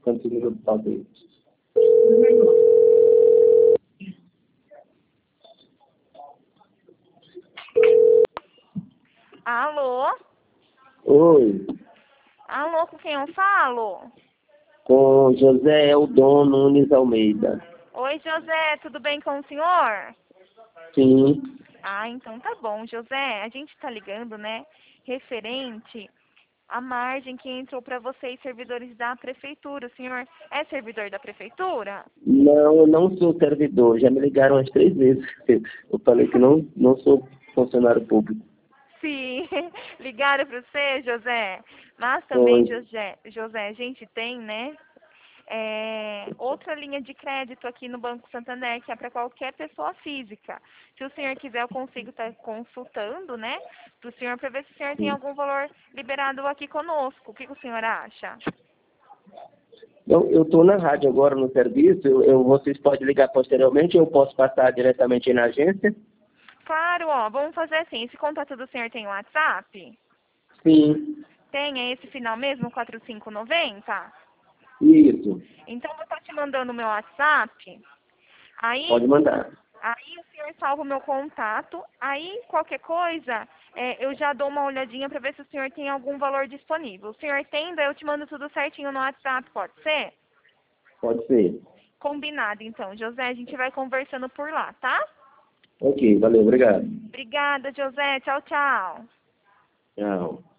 consigo fazer. Alô? Oi, Alô, com quem eu falo? com José Eldon Nunes Almeida. Oi, José, tudo bem com o senhor? Sim, Ah, então tá bom, José. A gente tá ligando, né? Referente à margem que entrou para vocês, servidores da prefeitura. O senhor é servidor da prefeitura? não, eu não sou servidor, já me ligaram umas 3 vezes. Eu falei que não sou funcionário público. Sim, ligaram para você, José. Mas também, Foi. José, a gente tem, né? Outra linha de crédito aqui no Banco Santander, que é para qualquer pessoa física. Se o senhor quiser, eu consigo estar consultando, né? Para o senhor, para ver se o senhor tem algum valor liberado aqui conosco. O que o senhor acha? Eu estou na rádio agora no serviço, vocês podem ligar posteriormente, eu posso passar diretamente aí na agência? Claro, ó, vamos fazer assim. Esse contato do senhor tem WhatsApp? Sim, Tem, é esse final mesmo, 4590? isso, Então, eu vou estar te mandando o meu WhatsApp. Aí, pode mandar. Aí o senhor salva o meu contato. Aí, qualquer coisa, eu já dou uma olhadinha para ver se o senhor tem algum valor disponível. O senhor tem, daí eu te mando tudo certinho no WhatsApp, pode ser? Pode ser. Combinado, então. José, a gente vai conversando por lá, tá? Ok, valeu, obrigado. Obrigada, José. Tchau, tchau. Tchau.